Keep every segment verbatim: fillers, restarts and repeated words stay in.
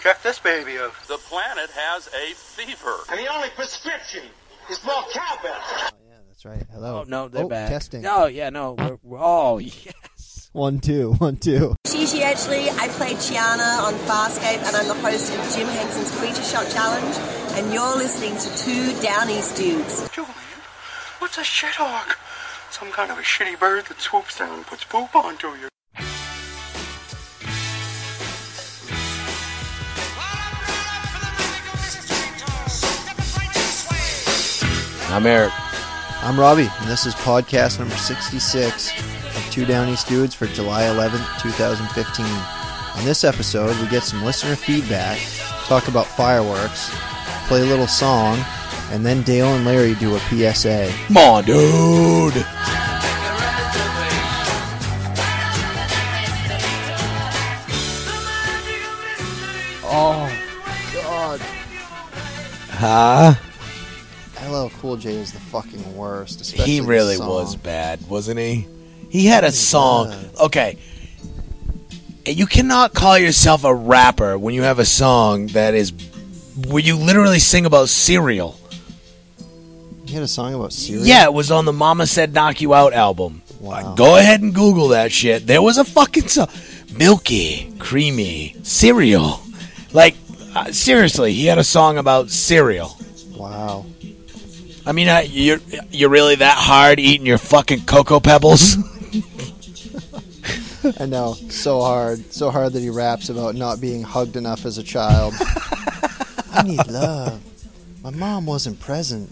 Check this baby out. The planet has a fever. And the only prescription is more cowbell. Oh, yeah, that's right. Hello. Oh, no, they're oh, back. Testing. Oh, yeah, no. We're, we're, oh, yes. One, two, one, two. Gigi Edgley, I play Chiana on Farscape, and I'm the host of Jim Henson's Creature Shot Challenge, and you're listening to Two Downies Dudes. Julian, what's a shithawk? Some kind of a shitty bird that swoops down and puts poop onto you. I'm Eric. I'm Robbie, and this is podcast number sixty-six of Two Downies Dudes for July eleventh, twenty fifteen. On this episode, we get some listener feedback, talk about fireworks, play a little song, and then Dale and Larry do a P S A. Come on, dude. Oh, God. Huh? L L Cool J is the fucking worst. Especially He really the song. was bad, wasn't he? He had a song. Okay. You cannot call yourself a rapper when you have a song that is where you literally sing about cereal. He had a song about cereal? Yeah, it was on the Mama Said Knock You Out album. Wow. Go ahead and Google that shit. There was a fucking song. Milky, creamy, cereal. Like, uh, seriously, he had a song about cereal. Wow. I mean, uh, you're, you're really that hard eating your fucking Cocoa Pebbles? I know. So hard. So hard that he raps about not being hugged enough as a child. I need love. My mom wasn't present.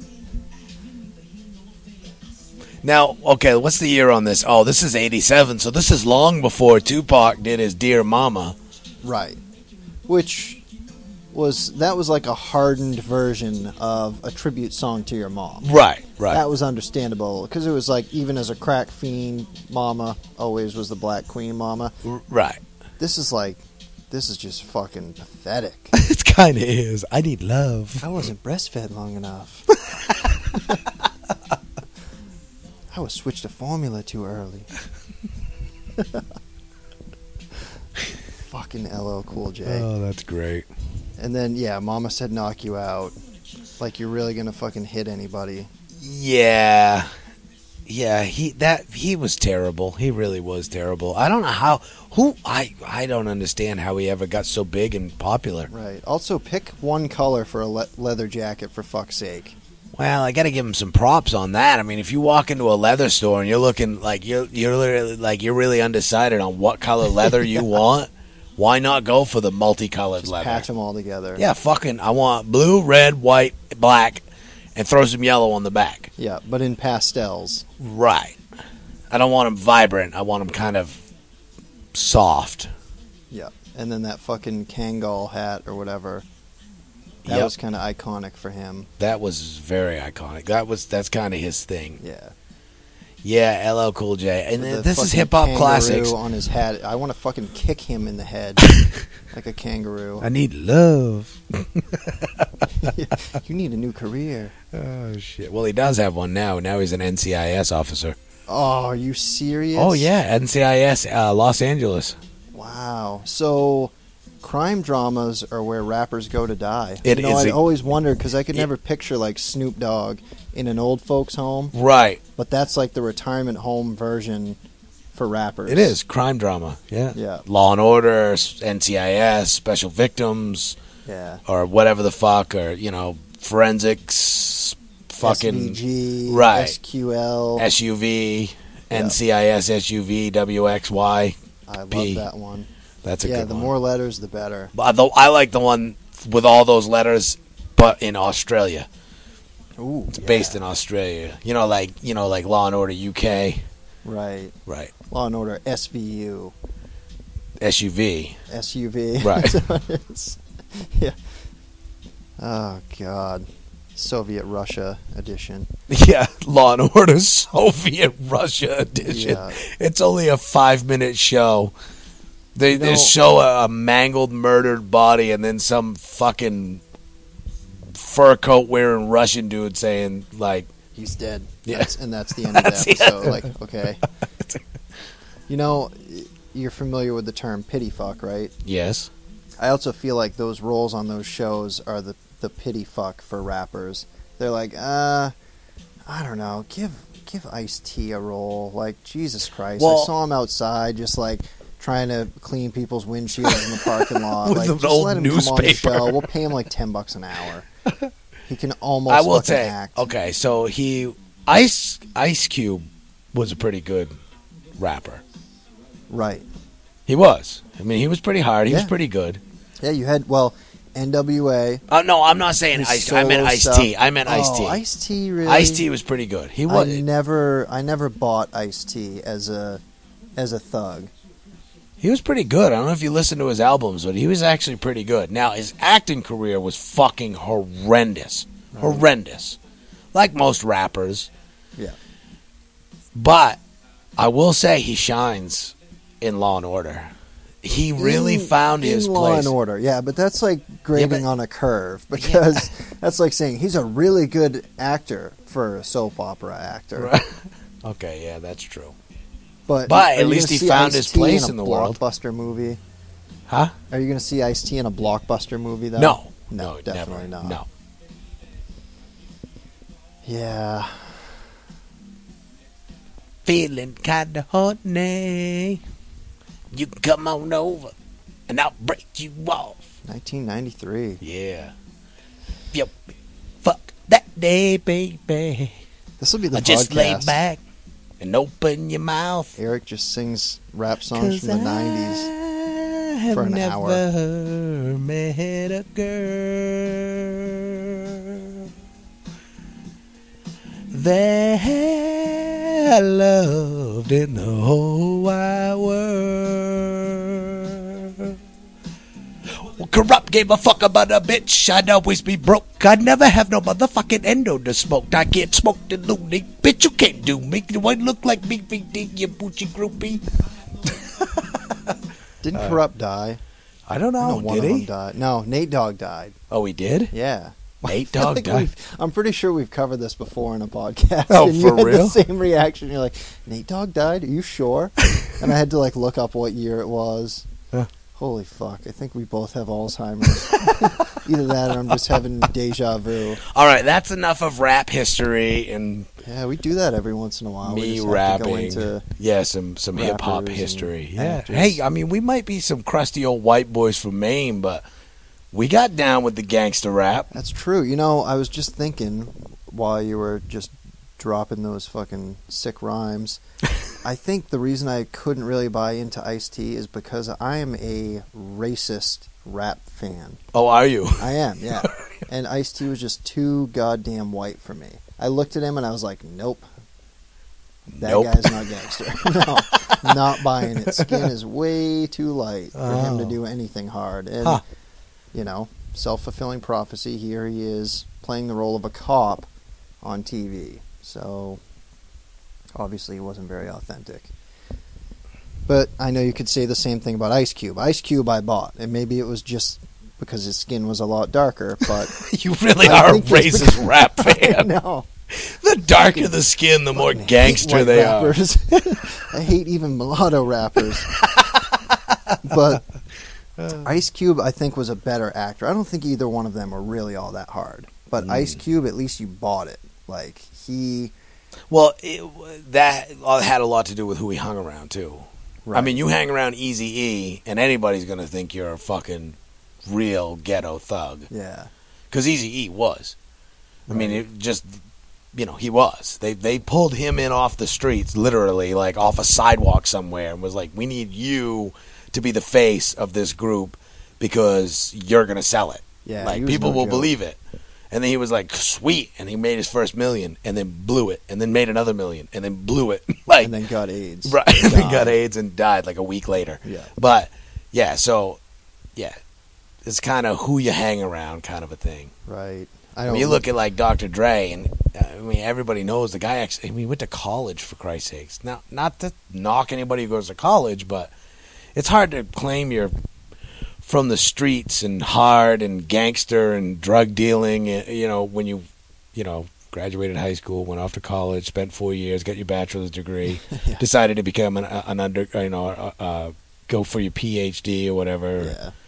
Now, okay, what's the year on this? Oh, this is eighty-seven, so this is long before Tupac did his Dear Mama. Right. Which was, that was like a hardened version of a tribute song to your mom. Right, right. That was understandable, because it was like, even as a crack fiend, Mama always was the Black Queen Mama. R- right. This is like, this is just fucking pathetic. It kind of is. I need love. I wasn't breastfed long enough. I was switched to formula too early. Fucking L L Cool J. Oh, that's great. And then, yeah, Mama Said Knock You Out. Like, you're really gonna fucking hit anybody. Yeah. Yeah, he that he was terrible. He really was terrible. I don't know how who I I don't understand how he ever got so big and popular. Right. Also, pick one color for a le- leather jacket, for fuck's sake. Well, I got to give him some props on that. I mean, if you walk into a leather store and you're looking like you're you're literally, like you're really undecided on what color leather you want, why not go for the multicolored Just leather? patch them all together. Yeah, fucking, I want blue, red, white, black, and throw some yellow on the back. Yeah, but in pastels. Right. I don't want them vibrant. I want them kind of soft. Yeah. And then that fucking Kangol hat or whatever. That Yep. was kind of iconic for him. That was very iconic. That was that's kind of his thing. Yeah. Yeah, L L Cool J. And The this is fucking hip hop kangaroo classics. on his hat. I want to fucking kick him in the head like a kangaroo. I need love. You need a new career. Oh shit. Well, he does have one now. Now he's an N C I S officer. Oh, are you serious? Oh yeah, N C I S uh, Los Angeles. Wow. So, crime dramas are where rappers go to die. It you know, is I a- always wondered because I could it- never picture like Snoop Dogg in an old folks' home, Right. but that's like the retirement home version for rappers. It is crime drama. Yeah. Yeah. Law and Order, N C I S, Special Victims, Yeah. or whatever the fuck, or you know, forensics, fucking S V G, right. S Q L. S U V, N C I S S U V W X Y. I love P. that one. That's a Yeah, good the one. more letters, the better. But the- I like the one with all those letters, but in Australia. Ooh, It's based in Australia. You know, like you know, like Law and Order U K. Right. Right. Law and Order S V U. S U V. S U V. Right. That's what it is. Yeah. Oh, God. Soviet Russia edition. Yeah, Law and Order Soviet Russia edition. Yeah. It's only a five minute show. They You they know- show a, a mangled, murdered body, and then some fucking fur coat wearing Russian dude saying like, He's dead. Yeah. That's, and that's the end of the That's the episode. end. Like, okay. You know, you're familiar with the term pity fuck, right? yes, I also feel like those roles on those shows are the, the pity fuck for rappers. They're like, uh, I don't know, give give Ice-T a role. Like, Jesus Christ. Well, I saw him outside just, like, trying to clean people's windshields in the parking lot. With like, an just old let him come on the newspaper. show. We'll pay him like ten bucks an hour. He can almost I will fucking say, act. okay, so he Ice Ice Cube was a pretty good rapper. Right. He was. I mean, he was pretty hard. He was Yeah. pretty good. Yeah, you had, well, N W A. Uh, no, I'm not saying his Ice. I meant solo Ice stuff. T. I meant Ice T. Oh, Ice-T, really? Ice T was pretty good. He was. I never, I never bought Ice-T as a, as a thug. He was pretty good. I don't know if you listened to his albums, but he was actually pretty good. Now, his acting career was fucking horrendous. Right. Horrendous. Like most rappers. Yeah. But I will say he shines in Law and Order. He really in, found in his Law place. and Order, yeah, but that's like grading but- on a curve because that's like saying he's a really good actor for a soap opera actor. Right. Okay, yeah, that's true. But, But are at you least gonna he see found his Ice-T place in, a in the world. blockbuster movie. Huh? Are you going to see Ice-T in a blockbuster movie though? No. no, No, definitely never. not. No. Yeah. Feeling kind of horny. You can come on over, and I'll break you off. nineteen ninety-three. Yeah. Yo, fuck that day, baby. This will be the I just lay podcast. back and open your mouth. Eric just sings rap songs from the nineties. I have for an never hour. met a girl that I loved in the whole wide world. Well, corrupt gave a fuck about a bitch. I'd always be broke. I'd never have no motherfucking endo to smoke. I can't smoke the loony. Bitch, you can't do me. Do I look like B V D, you boochie groupie? Didn't Corrupt die? I don't I know. know one Did of he? them died. No, Nate Dogg died. Oh, he did? Yeah. Nate I feel Dogg like died. we've- I'm pretty sure we've covered this before in a podcast. Oh, and for you had real? the same reaction. You're like, Nate Dogg died? Are you sure? And I had to like look up what year it was. Huh. Holy fuck! I think we both have Alzheimer's. Either that, or I'm just having deja vu. All right, that's enough of rap history and Yeah, we do that every once in a while. we me just have rapping. To go into, yeah, some some hip hop rappers history. and Yeah. actors. Hey, I mean, we might be some crusty old white boys from Maine, but we got down with the gangster rap. That's true. You know, I was just thinking while you were just dropping those fucking sick rhymes. I think the reason I couldn't really buy into Ice-T is because I am a racist rap fan. Oh, are you? I am, yeah. And Ice-T was just too goddamn white for me. I looked at him and I was like, nope. That Nope. guy's not gangster. No, not buying it. Skin is way too light for him to Oh. do anything hard. And, Huh. you know, self-fulfilling prophecy, here he is playing the role of a cop on T V. So, obviously he wasn't very authentic. But I know you could say the same thing about Ice Cube. Ice Cube I bought, and maybe it was just because his skin was a lot darker, but... You really I are a think it's racist rap fan. No. The darker the skin, the more Fucking hate gangster white they rappers. I hate even mulatto rappers. But Ice Cube, I think, was a better actor. I don't think either one of them were really all that hard. But Mm. Ice Cube, at least you bought it. Like, he... are. Well, it, that had a lot to do with who he hung around, too. I Right. mean, you hang around Eazy-E, and anybody's going to think you're a fucking real ghetto thug. Yeah. Because Eazy-E was. I mean, it just, you know, he was. They they pulled him in off the streets, literally, like off a sidewalk somewhere, and was like, we need you to be the face of this group because you're going to sell it. Yeah, he like, was people no will joke. believe it. And then he was like, sweet. And he made his first million, and then blew it, and then made another million, and then blew it. like, And then got AIDS. Right, and then Died. got AIDS and died like a week later. Yeah. But, yeah, so, yeah. It's kind of who you hang around kind of a thing. Right. I I don't mean, you look at like Doctor Dre, and uh, I mean, everybody knows the guy. Actually, I mean, he went to college for Christ's sakes. Now, not to knock anybody who goes to college, but it's hard to claim you're from the streets and hard and gangster and drug dealing. You know, when you, you know, graduated high school, went off to college, spent four years, got your bachelor's degree, Yeah. decided to become an, an under, you know, uh, uh, go for your P H D or whatever. Yeah.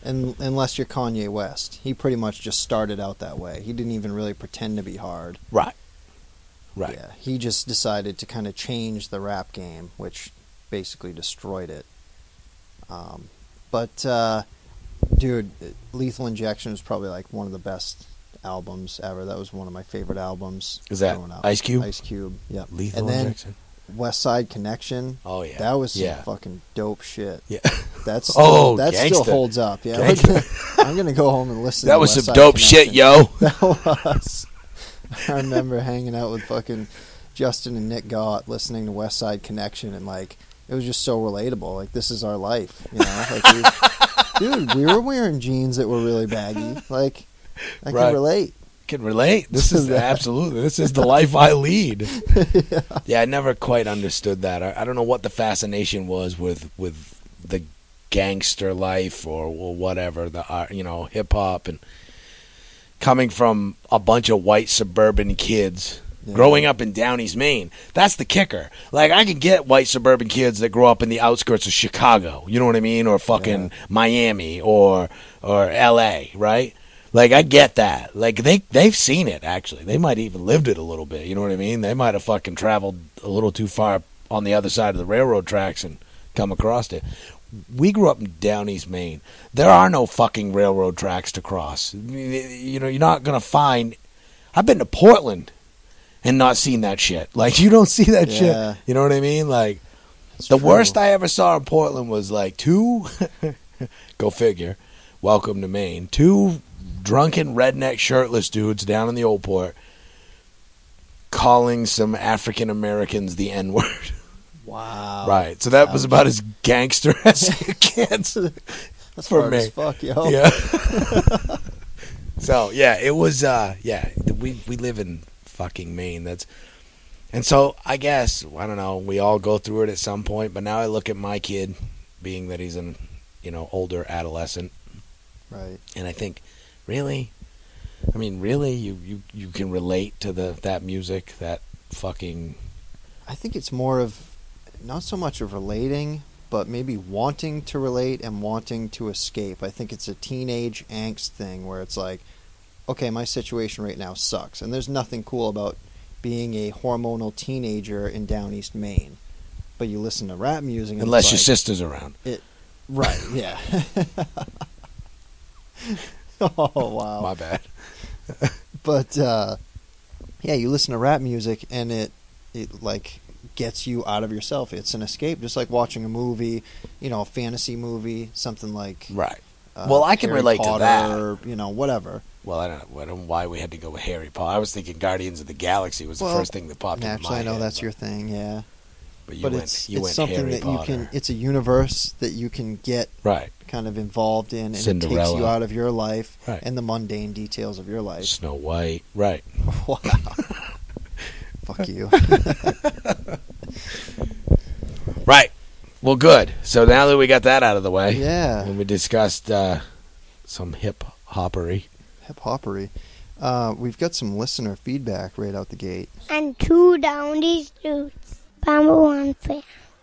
And unless you're Kanye West, he pretty much just started out that way. He didn't even really pretend to be hard. Right. Right. Yeah, he just decided to kind of change the rap game, which basically destroyed it. Um, but, uh, dude, Lethal Injection was probably like one of the best albums ever. That was one of my favorite albums. Is that growing up. Ice Cube? Ice Cube, yeah. Lethal and then Injection? West Side Connection. Oh, yeah. That was some yeah. fucking dope shit. Yeah. That's still, oh, that gangsta. still holds up. Yeah, we're gonna, I'm going to go home and listen that to was West some Side dope Connection. shit, yo. That was. I remember hanging out with fucking Justin and Nick Gott listening to West Side Connection, and like it was just so relatable. Like, this is our life, you know? Like, we, dude, we were wearing jeans that were really baggy. Like, I Right. can relate. Can relate. This is absolutely. This is the life I lead. yeah. Yeah, I never quite understood that. I, I don't know what the fascination was with with the gangster life or, or whatever, the uh, you know, hip hop, and coming from a bunch of white suburban kids Yeah. growing up in Downey's, Maine. That's the kicker. Like, I can get white suburban kids that grow up in the outskirts of Chicago, you know what I mean, or fucking Yeah. Miami or or L A, right? Like, I get that. Like, they, they've seen it, actually. They might even lived it a little bit, you know what I mean? They might have fucking traveled a little too far on the other side of the railroad tracks and come across it. We grew up in Downey's, Maine. There are no fucking railroad tracks to cross. You know, you're not going to find... I've been to Portland and not seen that shit. Like, you don't see that Yeah. shit. You know what I mean? Like, It's the true. worst I ever saw in Portland was like two... go figure. Welcome to Maine. Two... drunken redneck shirtless dudes down in the Old Port calling some African Americans the N-word. Wow. Right. So that was about as gangster as it gets That's for hard me. as fuck, yo. Yeah. So, yeah, it was uh yeah, we we live in fucking Maine. That's And so I guess, I don't know, we all go through it at some point, but now I look at my kid, being that he's an, you know, older adolescent, Right. and I think, really? I mean, really? You, you, you can relate to the that music, that fucking... I think it's more of, not so much of relating, but maybe wanting to relate and wanting to escape. I think it's a teenage angst thing where it's like, okay, my situation right now sucks, and there's nothing cool about being a hormonal teenager in Down East Maine. But you listen to rap music... And Unless it's your like, sister's around. It, right, yeah. Oh, wow. My bad. But, uh, yeah, you listen to rap music, and it, it, like, gets you out of yourself. It's an escape, just like watching a movie, you know, a fantasy movie, something like... Right. Uh, Well, I can Harry relate to Potter, that. Or, you know, whatever. Well, I don't know, I don't know why we had to go with Harry Potter. I was thinking Guardians of the Galaxy was Well, the first thing that popped into my Naturally, I know head, that's but, your thing, yeah. But you But went, it's, you it's went something Harry that Potter. you can... It's a universe that you can get Right. kind of involved in, and it takes Cinderella. you out of your life Right. and the mundane details of your life. Snow White. Right. Wow. Fuck you. Right. Well, good. So now that we got that out of the way, Yeah. and we discussed uh, some hip hoppery. Hip hoppery. Uh, we've got some listener feedback right out the gate. And two down these dudes. Number one fan.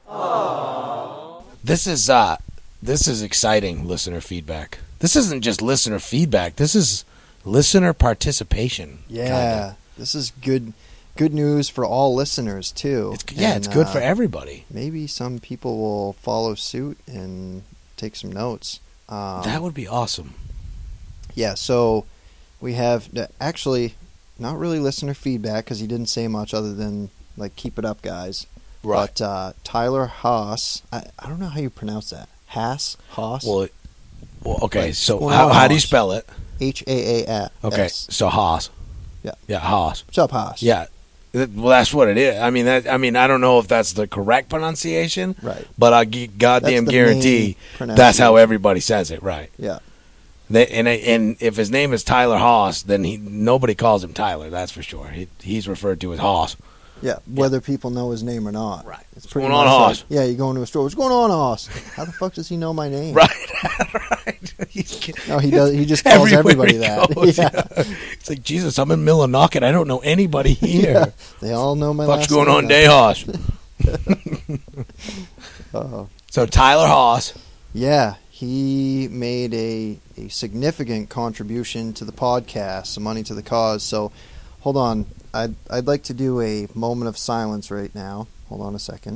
This is uh, this is exciting listener feedback. This isn't just listener feedback. This is listener participation. Yeah, kinda. this is good. Good news for all listeners too. It's, yeah, And, it's good uh, for everybody. Maybe some people will follow suit and take some notes. Um, That would be awesome. yeah. So we have actually not really listener feedback because he didn't say much other than like keep it up, guys. Right. But uh, Tyler Haas, I, I don't know how you pronounce that. Haas, Haas, Well, it, well okay. Like, so well, how, how do you Haas. spell it? H A A S. Okay. So Haas. Yeah. Yeah, Haas. What's up, Haas? Yeah. Th- Well, that's what it is. I mean, that. I mean, I don't know if that's the correct pronunciation, Right. but I g- goddamn That's the guarantee main that's how pronunciation. everybody says it, right? Yeah. They, and and if his name is Tyler Haas, then he nobody calls him Tyler. That's for sure. He, he's referred to as Haas. Yeah, whether people know his name or not. Right. It's What's pretty going on, much Hoss? like, yeah, you go into a store. What's going on, Hoss? How the fuck does he know my name? Right, right. He's, No, he does. He just calls everywhere everybody he that. goes, yeah. yeah. It's like, Jesus, I'm in Millinocket. I don't know anybody here. Yeah. They all know my What's last going name on, now. Day Haas? Uh-oh. So Tyler Haas. Yeah, he made a, a significant contribution to the podcast, some money to the cause. So, hold on. I'd, I'd like to do a moment of silence right now. Hold on a second.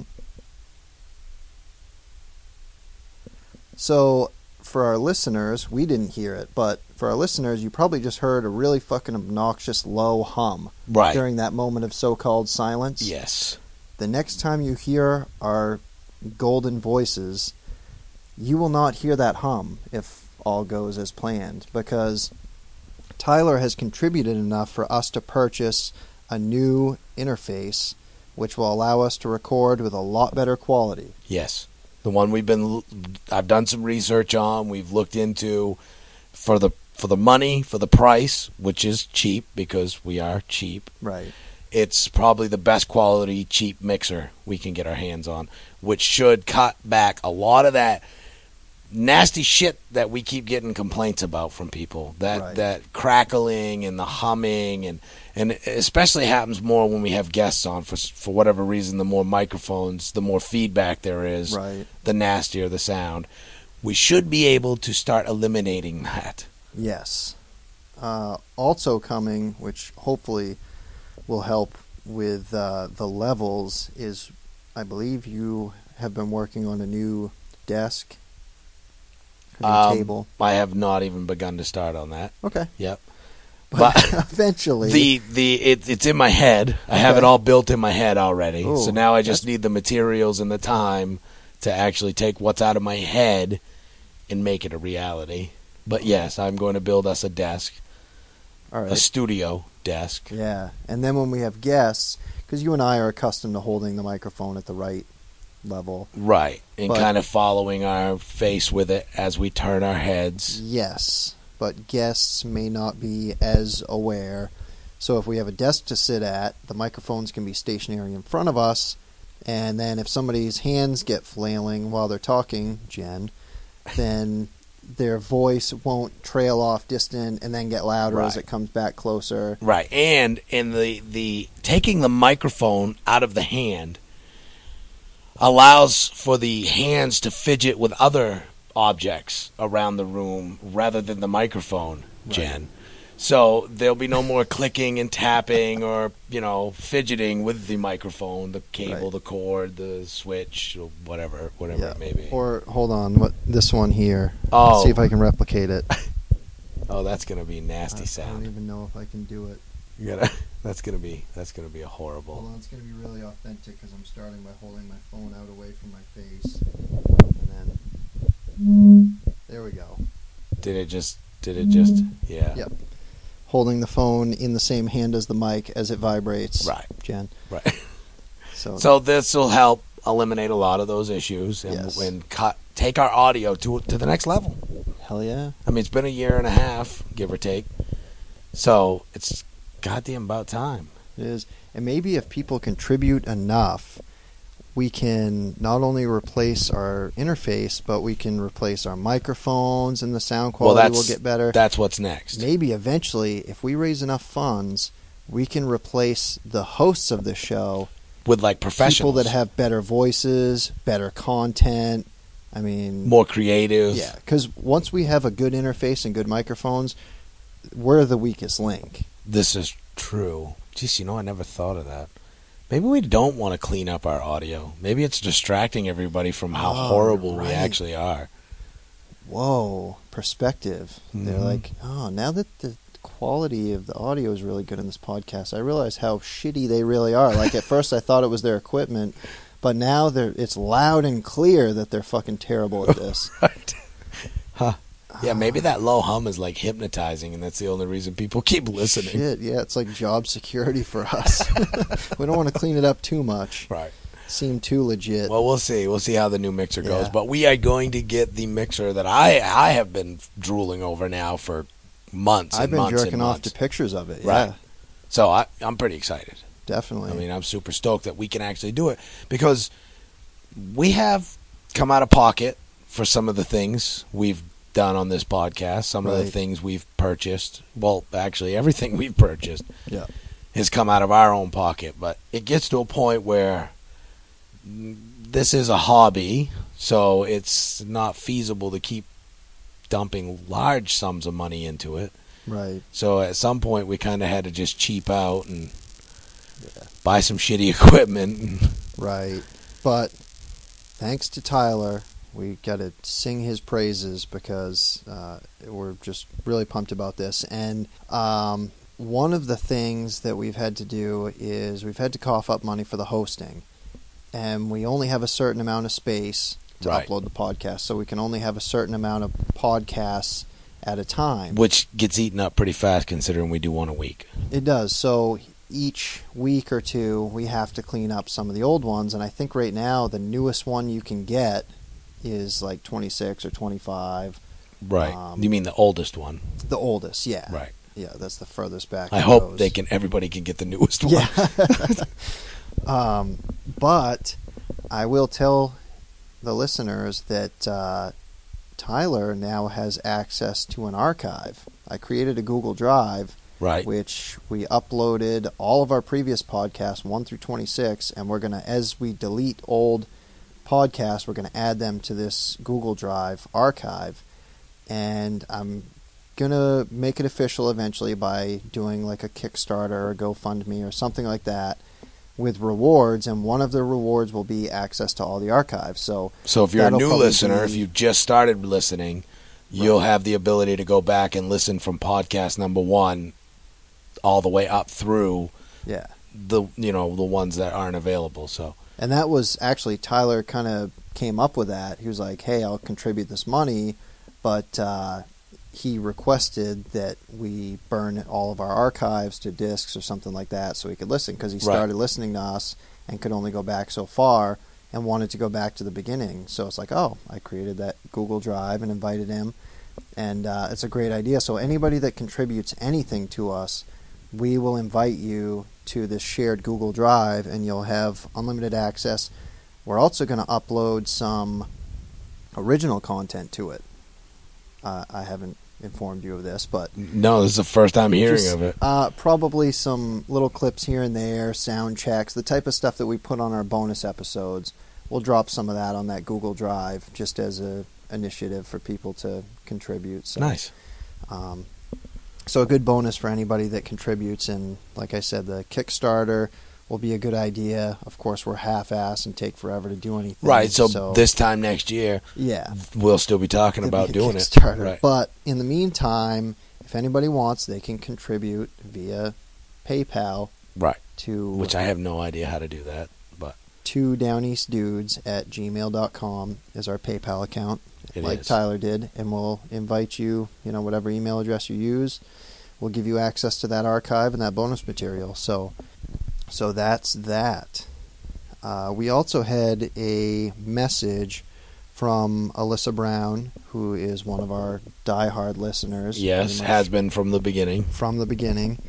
So, for our listeners, we didn't hear it, but for our listeners, you probably just heard a really fucking obnoxious low hum Right. during that moment of so-called silence. Yes. The next time you hear our golden voices, you will not hear that hum if all goes as planned, because Tyler has contributed enough for us to purchase a new interface which will allow us to record with a lot better quality. Yes. The one we've been, I've done some research on, we've looked into for the for the money, for the price, which is cheap because we are cheap. Right. It's probably the best quality cheap mixer we can get our hands on, which should cut back a lot of that nasty shit that we keep getting complaints about from people. That Right. that crackling and the humming, and and it especially happens more when we have guests on. For for whatever reason, the more microphones, the more feedback there is, Right. the nastier the sound. We should be able to start eliminating that. Yes. Uh, also coming, which hopefully will help with uh, the levels, is I believe you have been working on a new desk, a new Um, table. I have not even begun to start on that. Okay. Yep. But, But eventually, the the it, it's in my head. I have it Okay. all built in my head already. Ooh, so now I just that's- need the materials and the time to actually take what's out of my head and make it a reality. But yes, I'm going to build us a desk, all right. a studio desk. Yeah, and then when we have guests, because you and I are accustomed to holding the microphone at the right level. Right. And But- kind of following our face with it as we turn our heads. Yes, but guests may not be as aware. So if we have a desk to sit at, the microphones can be stationary in front of us, and then if somebody's hands get flailing while they're talking, Jen, then their voice won't trail off distant and then get louder as Right. it comes back closer. Right. And in the, the taking the microphone out of the hand allows for the hands to fidget with other objects around the room rather than the microphone, Jen. So there'll be no more clicking and tapping or, you know, fidgeting with the microphone, the cable, Right. the cord, the switch, or whatever, whatever Yeah. it may be. Or hold on, what this one here? Oh. See if I can replicate it. Oh, that's gonna be a nasty I, I don't sound. even know if I can do it. You gotta. That's gonna be. That's gonna be a Hold horrible. on, it's going to be really authentic because I'm starting by holding my phone out away from my face. And then, there we go. Did it just? Did it just? Yeah. Yep. Holding the phone in the same hand as the mic as it vibrates. Right. Jen. Right. So, So this will help eliminate a lot of those issues and, Yes. and cut, take our audio to to the next level. hell yeah. I mean, it's been a year and a half, give or take. So it's goddamn about time. It is. And maybe if people contribute enough, we can not only replace our interface, but we can replace our microphones and the sound Well, quality will that's get better. that's what's next. Maybe eventually, if we raise enough funds, we can replace the hosts of the show, With like professionals, people that have better voices, better content. I mean, more creative. yeah, because once we have a good interface and good microphones, we're the weakest link. This is true. Jeez, you know, I never thought of that. Maybe we don't want to clean up our audio. Maybe it's distracting everybody from how Oh, horrible we right. actually are. Whoa, perspective. They're Mhm. like, oh, now that the quality of the audio is really good in this podcast, I realize how shitty they really are. Like at first I thought it was their equipment, but now they're it's loud and clear that they're fucking terrible at this. Right. Huh. Yeah, maybe that low hum is like hypnotizing, and that's the only reason people keep listening. Shit, yeah, it's like job security for us. We don't want to clean it up too much. Right. Seem too legit. Well, we'll see. We'll see how the new mixer goes. Yeah. But we are going to get the mixer that I I have been drooling over now for months. I've and been months jerking and off months. to pictures of it. Right. Yeah, So I, I'm pretty excited. definitely. I mean, I'm super stoked that we can actually do it because we have come out of pocket for some of the things we've done on this podcast, some of the Right. things we've purchased. Well, actually, everything we've purchased Yeah. has come out of our own pocket. But it gets to a point where this is a hobby, so it's not feasible to keep dumping large sums of money into it. Right. So at some point, we kind of had to just cheap out and yeah. buy some shitty equipment. Right. But thanks to Tyler, we got to sing his praises because uh, we're just really pumped about this. And um, one of the things that we've had to do is we've had to cough up money for the hosting. And we only have a certain amount of space to right. upload the podcast. So we can only have a certain amount of podcasts at a time. Which gets eaten up pretty fast considering we do one a week. It does. So each week or two, we have to clean up some of the old ones. And I think right now the newest one you can get is like twenty-six or twenty-five. Right. Um, you mean the oldest one? The oldest, yeah. Right. Yeah, that's the furthest back. I hope goes. they can. Everybody can get the newest one. Yeah. um, but I will tell the listeners that uh, Tyler now has access to an archive. I created a Google Drive, right, which we uploaded all of our previous podcasts, one through twenty-six, and we're gonna, as we delete old podcasts, we're gonna add them to this Google Drive archive, and I'm gonna make it official eventually by doing like a Kickstarter or a GoFundMe or something like that with rewards, and one of the rewards will be access to all the archives. So, so if you're a new listener, be, if you just started listening, you'll right. have the ability to go back and listen from podcast number one all the way up through yeah. the you know the ones that aren't available. So, and that was actually Tyler kind of came up with that. He was like, "Hey, I'll contribute this money," but uh, he requested that we burn all of our archives to discs or something like that so he could listen, because he started right. listening to us and could only go back so far and wanted to go back to the beginning. So it's like, oh, I created that Google Drive and invited him, and uh, it's a great idea. So anybody that contributes anything to us, we will invite you to this shared Google Drive, and you'll have unlimited access. We're also going to upload some original content to it. Uh, I haven't informed you of this, but no, this is the first time hearing just, of it. Uh, probably some little clips here and there, sound checks, the type of stuff that we put on our bonus episodes. We'll drop some of that on that Google Drive just as a initiative for people to contribute. So, nice. Um, so a good bonus for anybody that contributes, and like I said, the Kickstarter will be a good idea. Of course, we're half-assed and take forever to do anything. Right, so, so this time next year, yeah, we'll still be talking It'll about be doing Kickstarter. it. Right. But in the meantime, if anybody wants, they can contribute via PayPal. Right. To which I have no idea how to do that, but two downeastdudes at gmail dot com is our PayPal account, it like is. Tyler did, and we'll invite you, you know, whatever email address you use, we'll give you access to that archive and that bonus material. So So that's that. Uh, we also had a message from Alyssa Brown, who is one of our diehard listeners. Yes, has been from the beginning. From the beginning.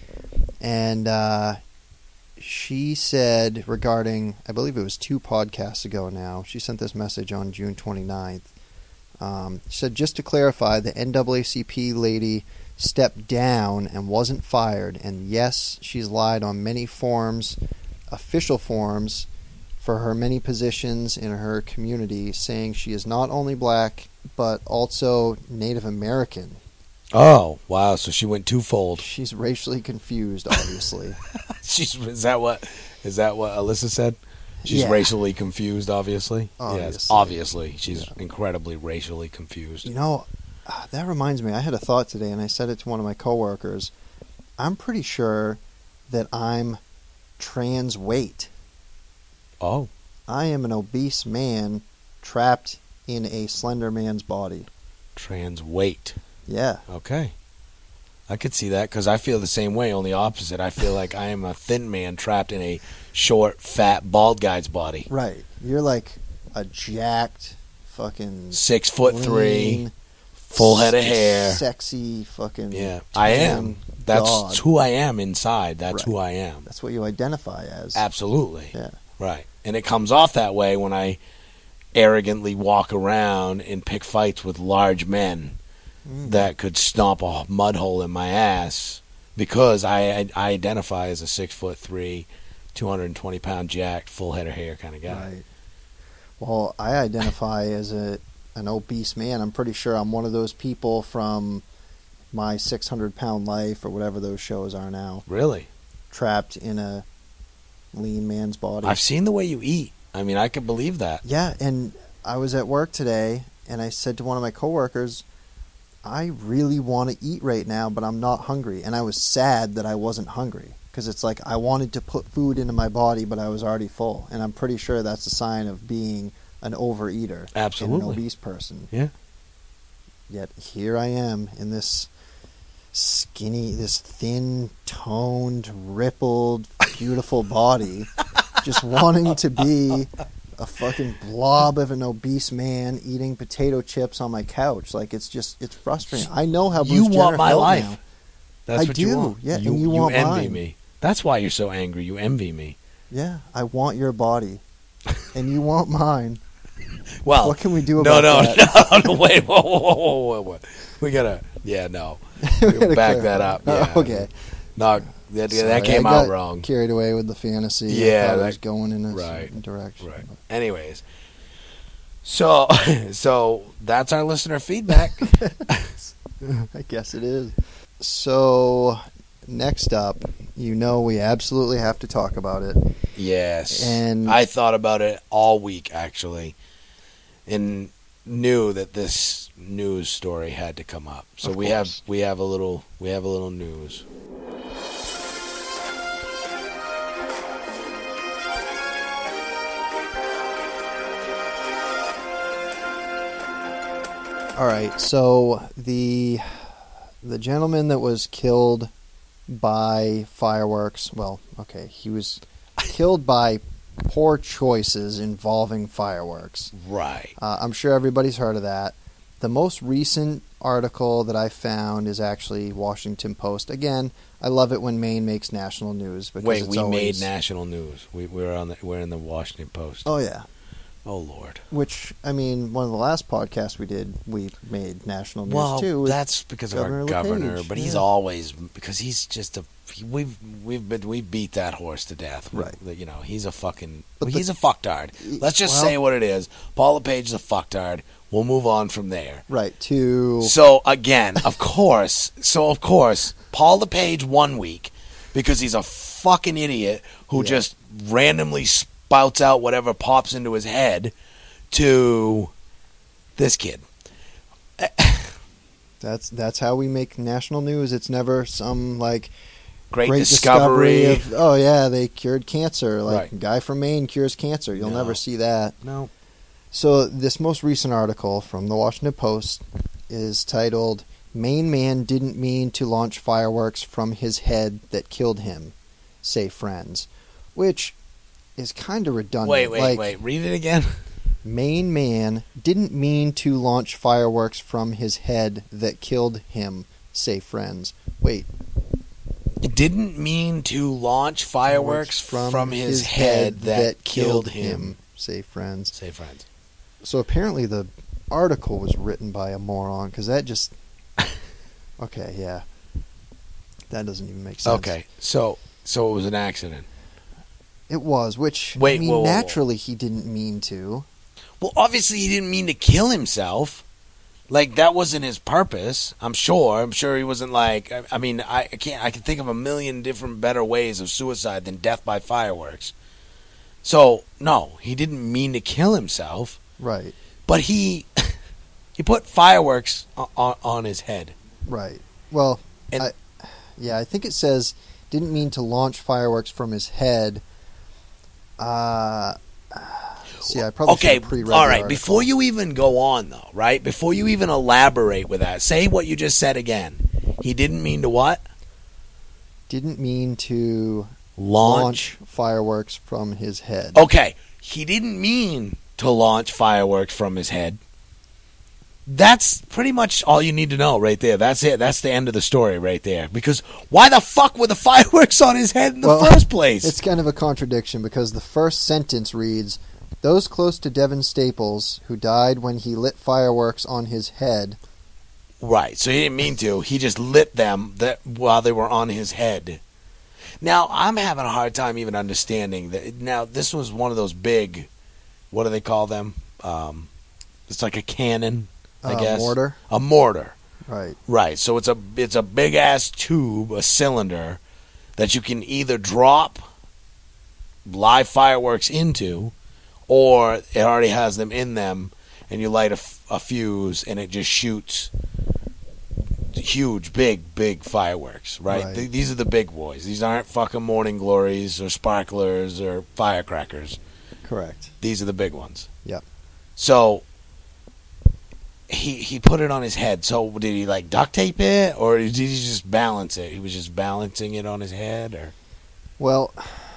And uh, she said regarding, I believe it was two podcasts ago now, she sent this message on June twenty-ninth. Um, she said, just to clarify, the N double A C P lady stepped down and wasn't fired, and yes, she's lied on many forms, official forms, for her many positions in her community, saying she is not only black but also Native American. Oh, wow, so she went twofold. She's racially confused, obviously. She's is that what is that what Alyssa said? She's yeah. racially confused, obviously. Obviously. Yes, obviously. She's yeah. incredibly racially confused. You know, Uh, that reminds me, I had a thought today, and I said it to one of my coworkers. I'm pretty sure that I'm trans weight. Oh. I am an obese man trapped in a slender man's body. Trans weight. Yeah. Okay. I could see that, because I feel the same way, only opposite. I feel like I am a thin man trapped in a short, fat, bald guy's body. Right. You're like a jacked, fucking... Six foot lean, three. Full head of hair. Sexy fucking... Yeah, I am. That's God. who I am inside. That's right. who I am. That's what you identify as. Absolutely. Yeah. Right. And it comes off that way when I arrogantly walk around and pick fights with large men mm. that could stomp a mud hole in my ass, because I, I, I identify as a six foot three, two hundred twenty pound jacked, full head of hair kind of guy. Right. Well, I identify as a an obese man. I'm pretty sure I'm one of those people from My six hundred pound Life or whatever those shows are now. Really? Trapped in a lean man's body. I've seen the way you eat. I mean, I could believe that. Yeah, and I was at work today, and I said to one of my coworkers, I really want to eat right now, but I'm not hungry. And I was sad that I wasn't hungry, because it's like I wanted to put food into my body, but I was already full. And I'm pretty sure that's a sign of being an overeater. Absolutely. And an obese person. Yeah. Yet here I am in this skinny, this thin, toned, rippled, beautiful body, just wanting to be a fucking blob of an obese man eating potato chips on my couch. Like, it's just, it's frustrating. I know how Bruce you Jenner want my felt life. now. That's I what do. you want. Yeah, you, and you want envy mine. me. That's why you're so angry. You envy me. Yeah, I want your body, and you want mine. Well, what can we do no, about no, that? No, no, no, wait, whoa, whoa, whoa, whoa, whoa. We gotta, yeah, no, We We'll gotta back clarify. that up. Oh, Yeah. okay. No, that, Sorry, that came I out got wrong. Carried away with the fantasy. Yeah, I thought it that- was going in a right, certain direction. Right. Anyways, so so that's our listener feedback. I guess it is. So next up, you know, we absolutely have to talk about it. Yes, And- I thought about it all week actually, and knew that this news story had to come up. So Of we course. have we have a little we have a little news. All right, so the the gentleman that was killed by fireworks, well, okay, he was killed by poor choices involving fireworks. Right. Uh, I'm sure everybody's heard of that. The most recent article that I found is actually Washington Post. Again, I love it when Maine makes national news because Wait, it's we always... made national news. We we're on the we're in the Washington Post. Oh yeah, Oh Lord. which I mean, one of the last podcasts we did, we made national news Well, too. with that's because of Governor our governor, LePage, but he's yeah. always because he's just a he- we've we've been we beat that horse to death. We- Right. You know, he's a fucking But well, the- he's a fucktard. Let's just well- say what it is. Paul LePage is a fucktard. We'll move on from there. right to So again, of course, so of course, Paul LePage one week because he's a fucking idiot who Yeah. just randomly spouts out whatever pops into his head to this kid. That's that's how we make national news. It's never some like Great, great discovery. discovery, of oh yeah, they cured cancer. Like Right. guy from Maine cures cancer. You'll No. never see that. no. So this most recent article from the Washington Post is titled "Maine Man Didn't Mean to Launch Fireworks from His Head That Killed Him," say friends, which is kind of redundant. Wait, wait, like, wait. Read it again. Maine man didn't mean to launch fireworks from his head that killed him, say friends. Wait, It didn't mean to launch fireworks from, his, head, that, killed him. say friends. Say friends. So apparently the article was written by a moron, because that just... Okay, yeah. That doesn't even make sense. Okay, so so it was an accident. It was, which, Wait, I mean, whoa, whoa, whoa. naturally he didn't mean to. Well, obviously he didn't mean to kill himself. Like that wasn't his purpose. I'm sure. I'm sure he wasn't like. I, I mean, I, I can't. I can think of a million different better ways of suicide than death by fireworks. So no, he didn't mean to kill himself. Right, But he he put fireworks on, on, on his head. right. Well, And- I, yeah, I think it says didn't mean to launch fireworks from his head. Uh, see, I probably Okay, should have pre-read all the right. article. Before you even go on, though, right? Before you even elaborate with that, say what you just said again. He didn't mean to what? Didn't mean to Launch. launch fireworks from his head. Okay, he didn't mean to launch fireworks from his head. That's pretty much all you need to know right there. That's it. That's the end of the story right there. Because why the fuck were the fireworks on his head in the Well, first place? It's kind of a contradiction because the first sentence reads, "Those close to Devin Staples who died when he lit fireworks on his head." Right, so he didn't mean to. He just lit them that while they were on his head. Now, I'm having a hard time even understanding that. Now, this was one of those big, what do they call them? Um, It's like a cannon, I Uh, guess. mortar? A mortar. Right. Right. So it's a it's a big ass tube, a cylinder that you can either drop live fireworks into, or it already has them in them, and you light a, f- a fuse, and it just shoots huge, big, big fireworks. Right. Right. Th- these are the big boys. These aren't fucking morning glories or sparklers or firecrackers. Correct. These are the big ones. Yep. So he he put it on his head. So did he like duct tape it, or did he just balance it? He was just balancing it on his head, or Well,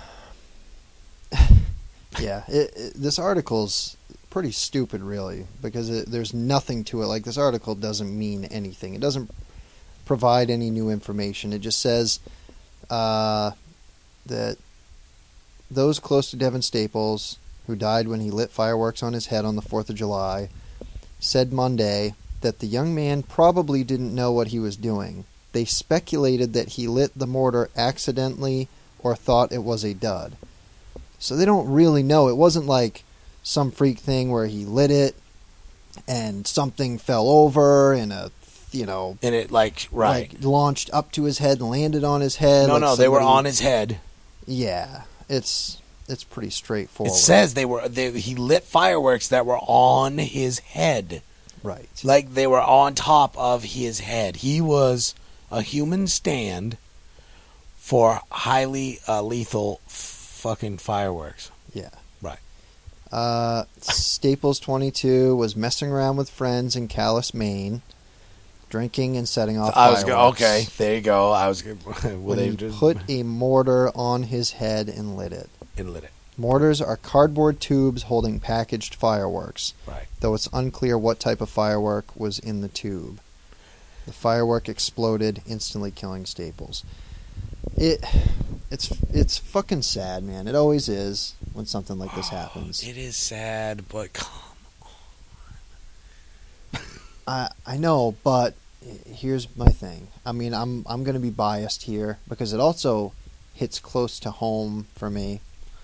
yeah, it, it, this article's pretty stupid, really, because it, there's nothing to it. Like, this article doesn't mean anything. It doesn't provide any new information. It just says uh, that those close to Devin Staples, who died when he lit fireworks on his head on the fourth of July, said Monday that the young man probably didn't know what he was doing. They speculated that he lit the mortar accidentally or thought it was a dud. So they don't really know. It wasn't like some freak thing where he lit it and something fell over and a, you know, and it like right. like launched up to his head and landed on his head. No, like no, they were somebody- on his head. Yeah, it's it's pretty straightforward. It says they were. They, he lit fireworks that were on his head, right. like they were on top of his head. He was a human stand for highly uh, lethal fucking fireworks. Yeah. Right. Uh, Staples, twenty-two, was messing around with friends in Calais, Maine, drinking and setting off I was fireworks. go, okay. There you go. I was. Well, when they he just put a mortar on his head and lit it. and lit it. Mortars are cardboard tubes holding packaged fireworks, Right. though it's unclear what type of firework was in the tube. The firework exploded, instantly killing Staples. It, it's it's fucking sad, man. It always is when something like this happens. It is sad, but come I I know, but here's my thing. I mean, I'm I'm going to be biased here because it also hits close to home for me.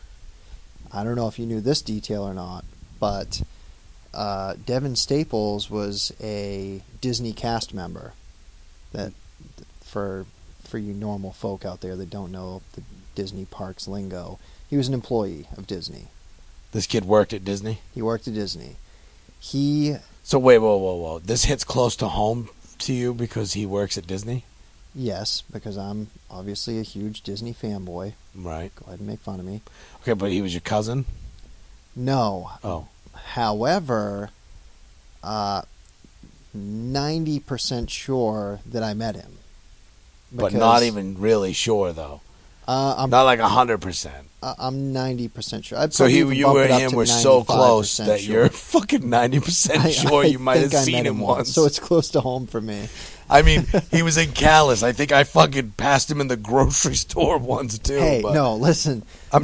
I don't know if you knew this detail or not, but uh, Devin Staples was a Disney cast member. That for for you normal folk out there that don't know the Disney parks lingo, he was an employee of Disney. This kid worked at Disney. He worked at Disney. He So wait, whoa, whoa, whoa! This hits close to home to you because he works at Disney, yes, because I'm obviously a huge Disney fanboy. right? Go ahead and make fun of me. Okay, but he was your cousin. No. Oh, However, uh, ninety percent sure that I met him. but Because, not even really sure though. Uh, I'm Not like a hundred percent. uh, I'm ninety percent sure. I'd So probably he, even you bump and it up him to were so close ninety-five percent that sure. you're fucking ninety percent I- sure I you might have think I seen met him once, once. so it's close to home for me. I mean, he was in Calais. I think I fucking passed him in the grocery store once too. Hey, but no, listen. I'm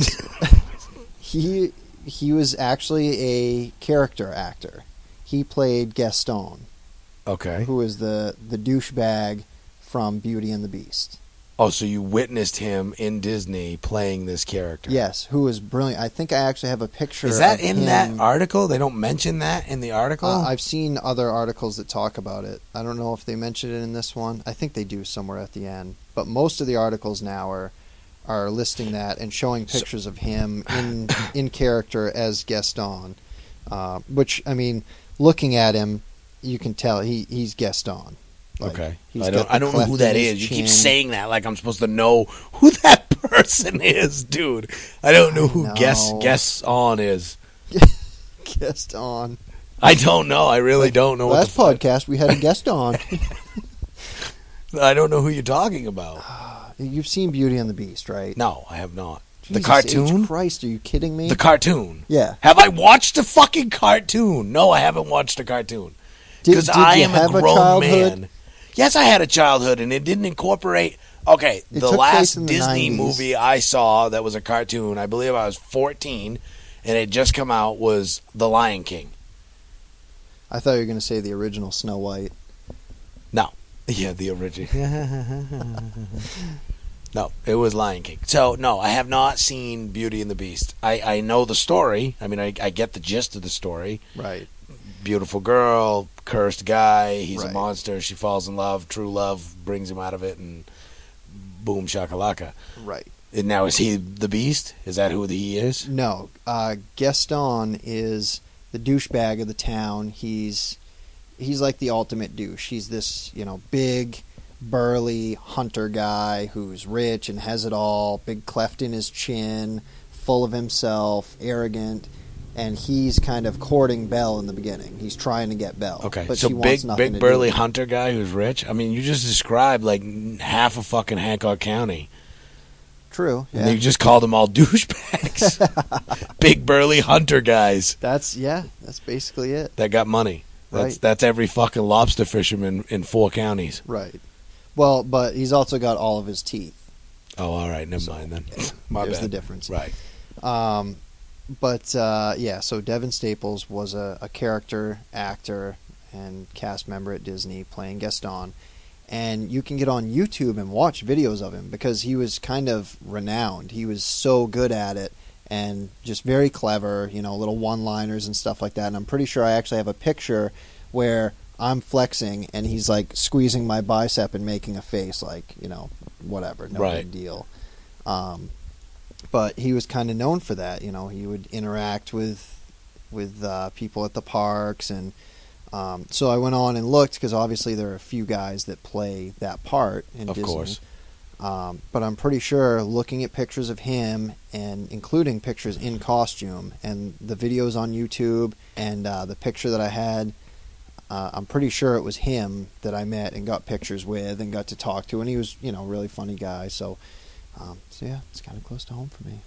He he was actually a character actor. He played Gaston, okay. who is the the douchebag from Beauty and the Beast. Oh, so you witnessed him in Disney playing this character? Yes, who is brilliant. I think I actually have a picture. Is that of in him. that article? They don't mention that in the article. Uh, I've seen other articles that talk about it. I don't know if they mention it in this one. I think they do somewhere at the end. But most of the articles now are are listing that and showing pictures of him in in character as Gaston. Uh, which, I mean, looking at him, you can tell he, he's Gaston. Like, Okay. he's I got don't, the I don't know cleft who in that his is. You keep chin. saying that like I'm supposed to know who that person is, dude. I don't know who I guess know. guess on is. Gaston. I don't know. I really don't know. Last what the podcast, we had a Gaston. fuck- I don't know who you're talking about. You've seen Beauty and the Beast, right? No, I have not. Jesus the cartoon. H. Christ, are you kidding me? The cartoon. yeah. Have I watched a fucking cartoon? No, I haven't watched a cartoon. Did, Because did I you am have a grown childhood? man. Yes, I had a childhood, and it didn't incorporate. Okay, It the took last place in the Disney nineties. movie I saw that was a cartoon, I believe I was fourteen, and it just come out, was The Lion King. I thought you were going to say the original Snow White. No. Yeah, the original. No, it was Lion King. So, no, I have not seen Beauty and the Beast. I, I know the story. I mean, I, I get the gist of the story. Right. beautiful girl, cursed guy, he's Right. a monster, she falls in love, true love brings him out of it, and boom shakalaka. Right. And now is he the Beast? Is that who he is? No, uh, Gaston is the douchebag of the town. He's he's like the ultimate douche. He's this, you know, big, burly hunter guy who's rich and has it all, big cleft in his chin, full of himself, arrogant, and he's kind of courting Belle in the beginning. He's trying to get Belle. Okay, but so she wants big, nothing big to burly do with it. hunter guy who's rich. I mean, you just described like half of fucking Hancock County. True. And Yeah. you just called them all douchebags. Big burly hunter guys That's yeah. That's basically it. that got money. That's Right. that's every fucking lobster fisherman in four counties. Right. Well, but he's also got all of his teeth. Oh, all right, never So, mind then. yeah, My there's bad. the difference. Right. Um, but uh, yeah, so Devin Staples was a, a character actor and cast member at Disney playing Gaston, and you can get on YouTube and watch videos of him because he was kind of renowned. He was so good at it and just very clever, you know, little one-liners and stuff like that. And I'm pretty sure I actually have a picture where I'm flexing and he's like squeezing my bicep and making a face like, you know, whatever, no Right. big deal. Um, but he was kind of known for that. You know, he would interact with with uh, people at the parks, and um, so I went on and looked because obviously there are a few guys that play that part in Of Disney. course. Um, but I'm pretty sure looking at pictures of him and including pictures in costume and the videos on YouTube and uh, the picture that I had, uh, I'm pretty sure it was him that I met and got pictures with and got to talk to, and he was, you know, a really funny guy. So, um, so yeah, it's kind of close to home for me.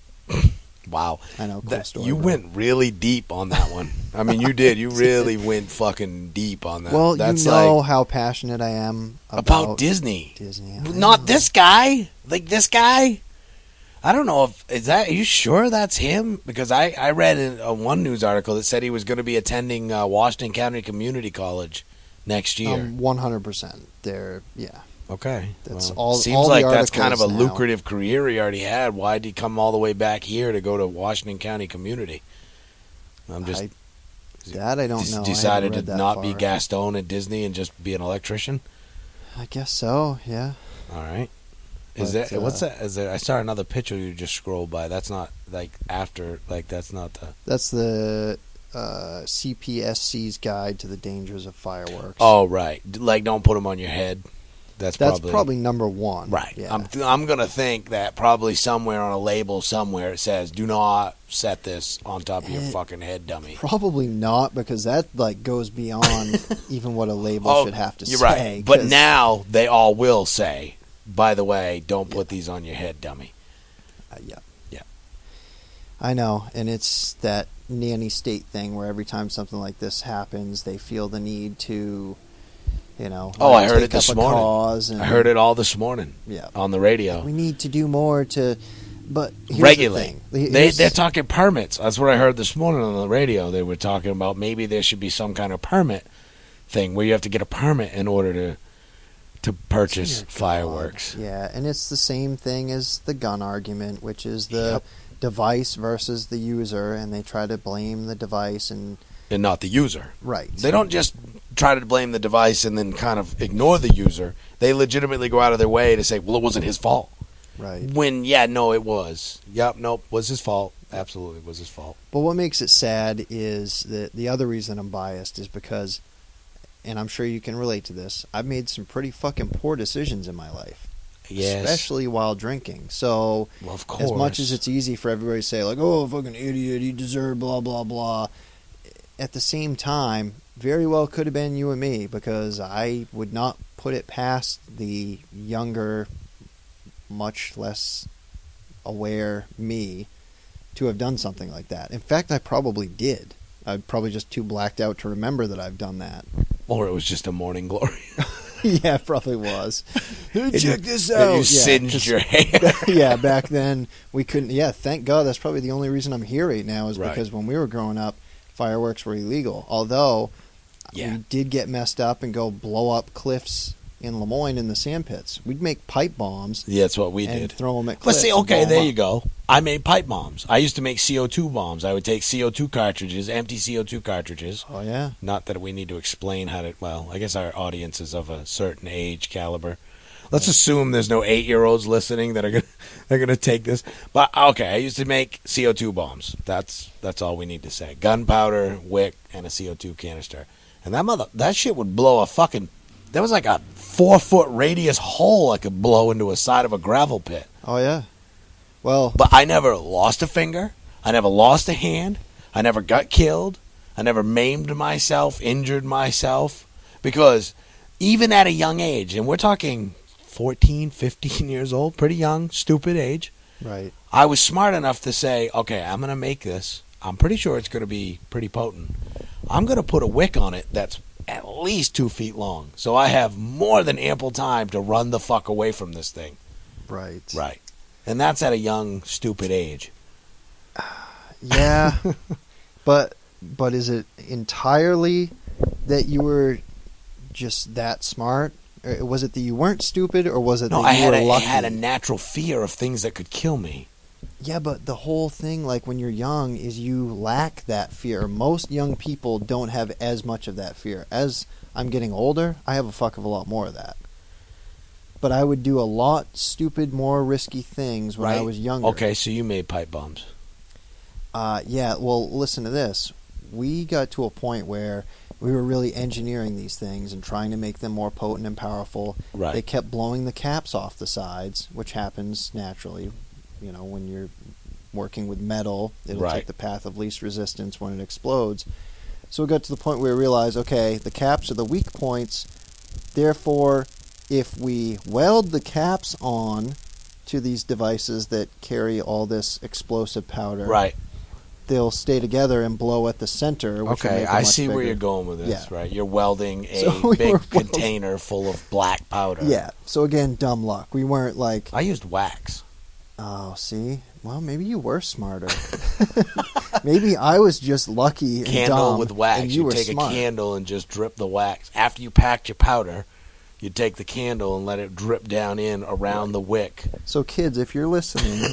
Wow. I know, cool That- story, you bro. went really deep on that one. I mean, you did. You really went fucking deep on that. Well, That's you know like how passionate I am about, about Disney. Disney. I Not know. this guy. Like this guy. I don't know if is that. Are you sure that's him? Because I I read in uh, one news article that said he was going to be attending uh, Washington County Community College next year. Um, one hundred percent. There, yeah. Okay, That's well, all- Seems all the like that's kind of a articles now. lucrative career he already had. Why did he come all the way back here to go to Washington County Community? I'm just I, that I don't just know. I haven't decided to read that not be far. Gaston at Disney and just be an electrician. I guess so. Yeah. All right. Is But, that what's uh, that? Is there? I saw another picture you just scrolled by. That's not like after. Like that's not the. That's the uh, C P S C's Guide to the Dangers of Fireworks. Oh right, like don't put them on your head. That's, that's probably, probably, number one. right. Yeah. I'm I'm gonna think that probably somewhere on a label somewhere it says do not set this on top of your Eh, fucking head, dummy. Probably not, because that like goes beyond even what a label Oh, should have to you're say. right. But 'cause- now they all will say, by the way, don't put these on your head, dummy. Uh, yeah. Yeah. I know, and it's that nanny state thing where every time something like this happens, they feel the need to, you know. Oh, I heard take it this up a morning. cause and, I heard it all this morning Yeah. on the radio. We need to do more to, but here's Regulate. The thing. They Here's- they're talking permits. That's what I heard this morning on the radio. They were talking about maybe there should be some kind of permit thing where you have to get a permit in order to to purchase Dear God. fireworks. Yeah, and it's the same thing as the gun argument, which is the Yep. device versus the user, and they try to blame the device and And not the user. right. They don't just try to blame the device and then kind of ignore the user. They legitimately go out of their way to say, well, it wasn't his fault. right. When, yeah, no, it was. Yep, nope, was his fault. Absolutely was his fault. But what makes it sad is that the other reason I'm biased is because, and I'm sure you can relate to this, I've made some pretty fucking poor decisions in my life. Yes. Especially while drinking. So, Well, of course. as much as it's easy for everybody to say, like, oh, fucking idiot, he deserved blah, blah, blah, at the same time, very well could have been you and me, because I would not put it past the younger, much less aware me to have done something like that. In fact, I probably did. I'm probably just too blacked out to remember that I've done that. Or it was just a morning glory. Yeah, it probably was. Hey, check this And out. you Yeah, singed 'cause- your hair. yeah, back then we couldn't. Yeah, thank God. That's probably the only reason I'm here right now is Right. because when we were growing up, fireworks were illegal. Although Yeah. we did get messed up and go blow up cliffs in Lemoyne in the sand pits. We'd make pipe bombs. Yeah, that's what we and did. throw them at Let's cliffs. see. and Okay, blow 'em there up. you go. I made pipe bombs. I used to make C O two bombs. I would take C O two cartridges, empty C O two cartridges. Oh, yeah. Not that we need to explain how to. Well, I guess our audience is of a certain age caliber. Let's assume there's no eight-year-olds listening that are gonna they're gonna take this. But okay, I used to make C O two bombs. That's that's all we need to say. Gunpowder, wick, and a C O two canister. And that mother that shit would blow a fucking. There was like a four-foot radius hole I could blow into a side of a gravel pit. Oh, yeah. Well, But I never lost a finger. I never lost a hand. I never got killed. I never maimed myself, injured myself. Because even at a young age, and we're talking fourteen, fifteen years old, pretty young, stupid age, right. I was smart enough to say, okay, I'm going to make this. I'm pretty sure it's going to be pretty potent. I'm going to put a wick on it that's at least two feet long. So I have more than ample time to run the fuck away from this thing. Right. Right. And that's at a young, stupid age. Yeah. but but is it entirely that you were just that smart? Or was it that you weren't stupid, or was it No, that I you had were a, I lucky? had a natural fear of things that could kill me. Yeah, but the whole thing, like when you're young, is you lack that fear. Most young people don't have as much of that fear. As I'm getting older, I have a fuck of a lot more of that. But I would do a lot stupid, more risky things when I Right. was younger. Okay, so you made pipe bombs. Uh, yeah, well, listen to this. We got to a point where we were really engineering these things and trying to make them more potent and powerful. Right. They kept blowing the caps off the sides, which happens naturally. You know, when you're working with metal, it'll Right. take the path of least resistance when it explodes. So we got to the point where we realized, okay, the caps are the weak points. Therefore, if we weld the caps on to these devices that carry all this explosive powder, Right. they'll stay together and blow at the center. Which will Okay, make it I much see where bigger. you're going with this, Yeah. right? You're welding a So we big were welding- container full of black powder. Yeah. So again, dumb luck. We weren't like, I used wax. oh, see, well, maybe you were smarter. Maybe I was just lucky and Candle dumb, with wax. and you were take smart. a candle and just drip the wax. After you packed your powder, you'd take the candle and let it drip down in around the wick. So, kids, if you're listening,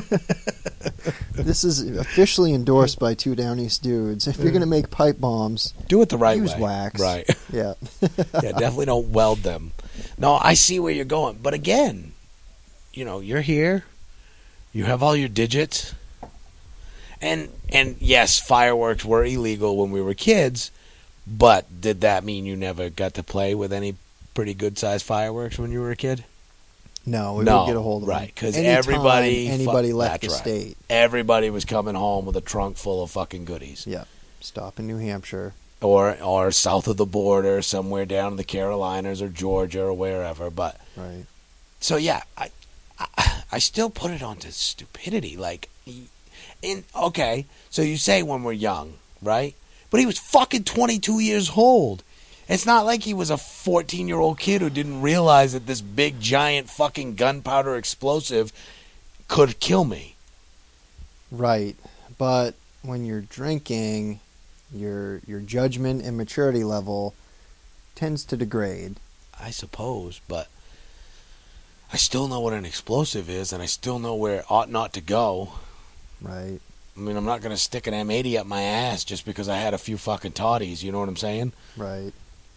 this is officially endorsed by Two Down East Dudes. If you're going to make pipe bombs, Do it the right use way. wax. Right. Yeah. Yeah, definitely don't weld them. No, I see where you're going. But again, you know, you're here. You have all your digits. And and yes, fireworks were illegal when we were kids, but did that mean you never got to play with any pretty good sized fireworks when you were a kid? No, we No, would get a hold of right, 'cause them. Anytime everybody fu- anybody left that's the right. state. Everybody was coming home with a trunk full of fucking goodies. Yeah. Stop in New Hampshire. Or or south of the border, somewhere down in the Carolinas or Georgia or wherever. But Right. so yeah, I, I I still put it onto stupidity. Like, in okay, so you say when we're young, right? But he was fucking twenty-two years old. It's not like he was a fourteen-year-old kid who didn't realize that this big, giant fucking gunpowder explosive could kill me. Right. But when you're drinking, your your judgment and maturity level tends to degrade. I suppose, but I still know what an explosive is, and I still know where it ought not to go. Right. I mean, I'm not going to stick an M eighty up my ass just because I had a few fucking toddies, you know what I'm saying? Right.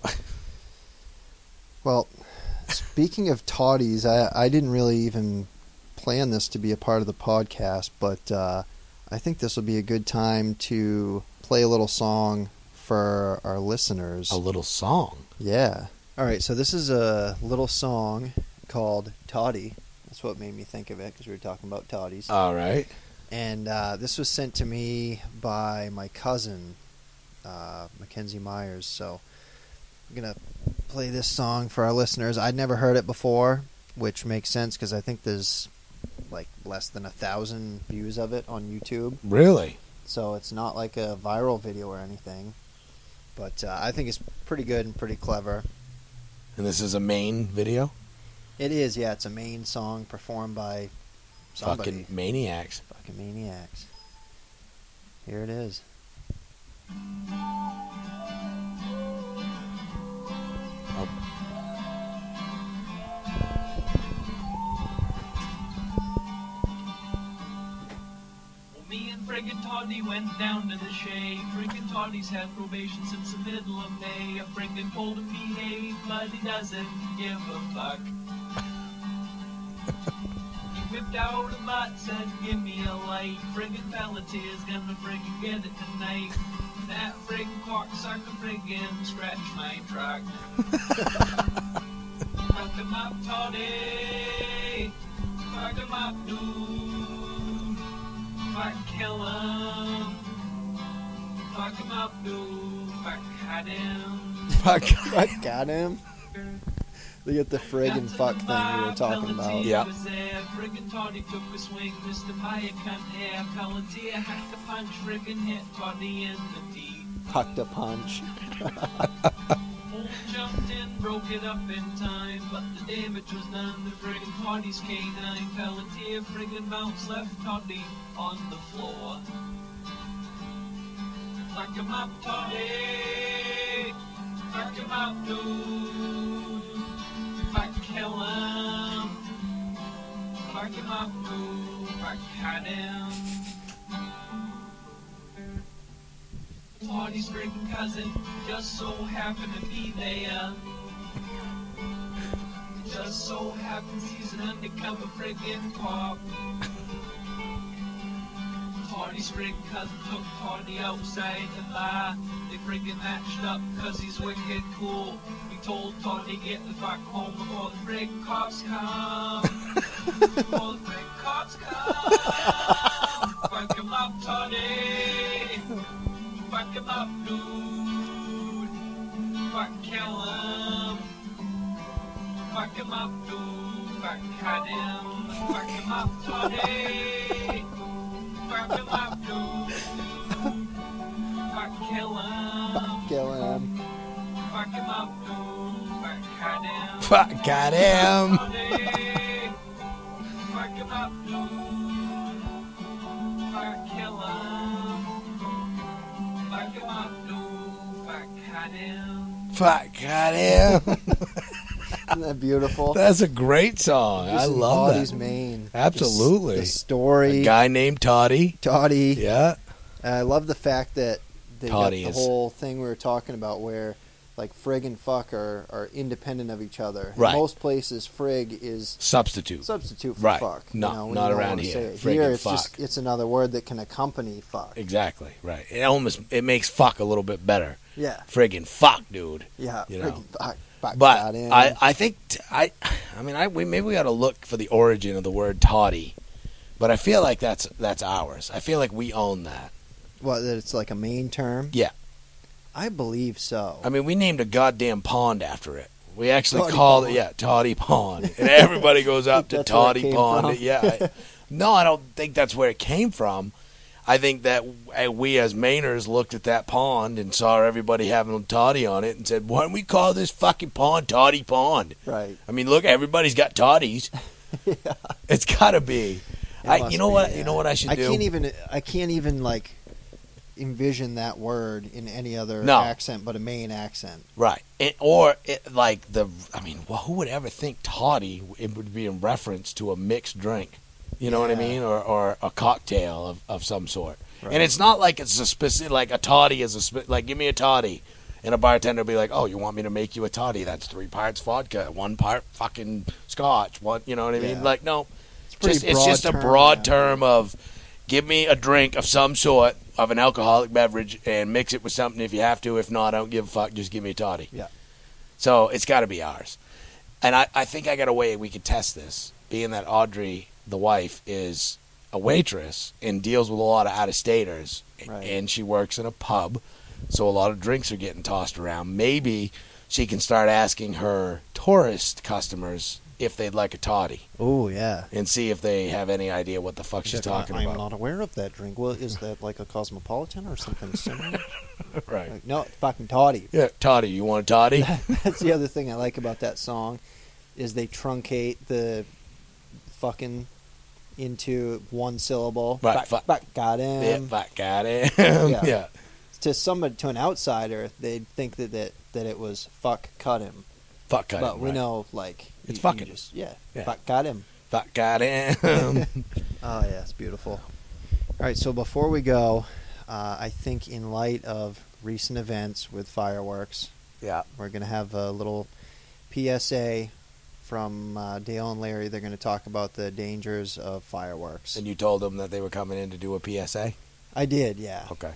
Well, speaking of toddies, I I didn't really even plan this to be a part of the podcast, but uh, I think this will be a good time to play a little song for our listeners. A little song. Yeah. All right, so this is a little song called Toddy. That's what made me think of it, because we were talking about toddies. All right. And uh, this was sent to me by my cousin, uh, Mackenzie Myers. So I'm going to play this song for our listeners. I'd never heard it before, which makes sense because I think there's like less than a thousand views of it on YouTube. Really? So it's not like a viral video or anything. But uh, I think it's pretty good and pretty clever. And this is a main video? It is, yeah. It's a main song performed by somebody. Fucking maniacs. Fucking maniacs. Here it is. Oh. friggin' Toddy went down to the shade. Friggin' Toddy's had probation since the middle of May. A friggin' told him behave, but he doesn't give a fuck. He whipped out a butt, said, give me a light. Friggin' Palantir's gonna friggin' get it tonight. That friggin' cocksucker friggin' scratch my truck. Fuck him up, Toddy. Fuck him up, dude. Fuck kill him. Fuck him up, dude. Fuck cut him. Fuck. Fuck got him. Look at the friggin' fuck thing we were talking about. Yeah. Friggin' Toddy took a swing, Mister Pie cunt hair. Palantir hacked the punch, friggin' hit Toddy in the teeth. Hucked a punch. Old jumped in, broke it up in time, but the damage was done. The friggin' Toddy's K nine. Palantir friggin' bounce left Toddy on the floor. Fuck him up, Toddy. Fuck him up, dude. Fuck kill him. Fuck him up, dude. Fuck cut him. Toddy's friggin' cousin just so happened to be there. Just so happens he's an undercover friggin' cop. Toddy's friggin' cousin took Toddy outside the bar. They friggin' matched up cause he's wicked cool. He told Toddy get the fuck home before the friggin' cops come. Before the friggin' cops come. Fuck him up, Toddy. Fuck him up, dude. Fuck kill him. Fuck him up, dude. Fuck cut him. Fuck him up, Toddy. Fuck him up, dude. Fuck kill him. Fuck kill him. Fuck him up, dude. Fuck cut him. Fuck got him. Toddy. Fuck him up, dude. Fuck kill him. Fuck him up, dude. Fuck cut him. Fuck got him. Isn't that beautiful? That's a great song. This I is love Toddy's that. Maine. Absolutely. The, the story. A guy named Toddy. Toddy. Yeah. And I love the fact that they Toddy got the is- whole thing we were talking about where like frig and fuck are, are independent of each other. Right. In most places, frig is Substitute. substitute for Right. fuck. No, you know, when not you don't around wanna here. say it. Frig Here, and it's just fuck. it's another word that can accompany fuck. Exactly. Right. It almost it makes fuck a little bit better. Yeah. Friggin' fuck, dude. Yeah. You frig know. and fuck. fuck got But him. I, I think t- I I mean I we maybe we got to look for the origin of the word toddy, but I feel like that's that's ours. I feel like we own that. What, that it's like a main term? Yeah. I believe so. I mean we named a goddamn pond after it. We actually Toddy called Pond. it yeah Toddy Pond, and everybody goes up to That's where it Toddy came Pond. from. Yeah. I- no, I don't think that's where it came from. I think that uh, we as Mainers looked at that pond and saw everybody having toddy on it and said, "Why don't we call this fucking pond Toddy Pond?" Right. I mean, look, everybody's got toddies. Yeah. It's got to be. It I, must you know be, what? yeah. You know what I should I do? can't even. I can't even like envision that word in any other No. accent but a Maine accent. Right. It, or it, like the. I mean, well, who would ever think toddy? It would be in reference to a mixed drink. You know what I Yeah. mean? Or or a cocktail of, of some sort. Right. And it's not like it's a specific. Like a toddy is a spe- like give me a toddy. And a bartender will be like, "Oh, you want me to make you a toddy? That's three parts vodka, one part fucking scotch. What you know what I mean? Yeah. Like, no, It's, a pretty just, it's broad just a term, broad yeah. term of give me a drink of some sort of an alcoholic beverage and mix it with something if you have to. If not, I don't give a fuck. Just give me a toddy. Yeah. So it's got to be ours. And I, I think I got a way we could test this, being that Audrey, the wife, is a waitress and deals with a lot of out-of-staters. Right. And she works in a pub, so a lot of drinks are getting tossed around. Maybe she can start asking her tourist customers if they'd like a toddy Oh yeah. and see if they have any idea what the fuck she's Except talking I, I'm about. not aware of that drink. Well, is that like a cosmopolitan or something similar? Right. Like, no, it's fucking toddy. Yeah, toddy. You want a toddy? That's the other thing I like about that song is they truncate the fucking into one syllable. Right, Fuck, fuck. fuck, got him. Yeah, fuck, got it. Yeah. yeah. To somebody, to an outsider, they'd think that that, that it was fuck, cut him. Fuck, got but him, we right. know, like, It's you- you fucking. Just, yeah, Yeah. fuck, got him. Fuck, got him. Oh yeah, it's beautiful. All right, so before we go, uh, I think in light of recent events with fireworks, Yeah. we're going to have a little P S A from uh, Dale and Larry. They're going to talk about the dangers of fireworks. And you told them that they were coming in to do a P S A? I did, yeah. Okay.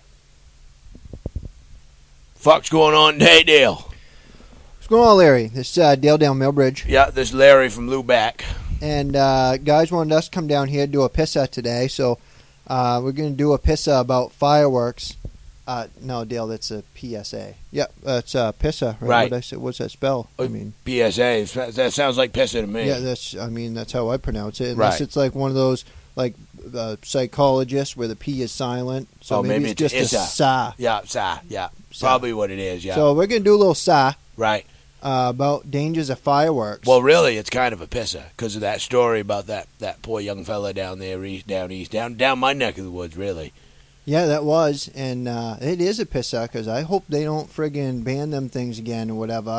Fuck's going on today, Dale? What's going on, Larry? This is uh, Dale down Millbridge. Yeah, this is Larry from Lubac. And uh, guys wanted us to come down here to do a pissa today, so uh, we're going to do a pissa about fireworks. Uh, no, Dale, that's a P S A. Yep, that's a pissa, right? Right. What I say, what's that spell? I mean, P S A, that sounds like pissing to me. yeah, that's. I mean, that's how I pronounce it. Unless Right. it's like one of those like uh, psychologists where the P is silent. So Oh, maybe, maybe it's it's just a issa. sa. Yeah, sa, yeah. Sa. Probably what it is, yeah. So we're going to do a little sa right. uh, about dangers of fireworks. Well, really, it's kind of a pisser because of that story about that, that poor young fella down there, east, down east, down down my neck of the woods, really. Yeah, that was, and uh, it is a pissa because I hope they don't friggin' ban them things again or whatever.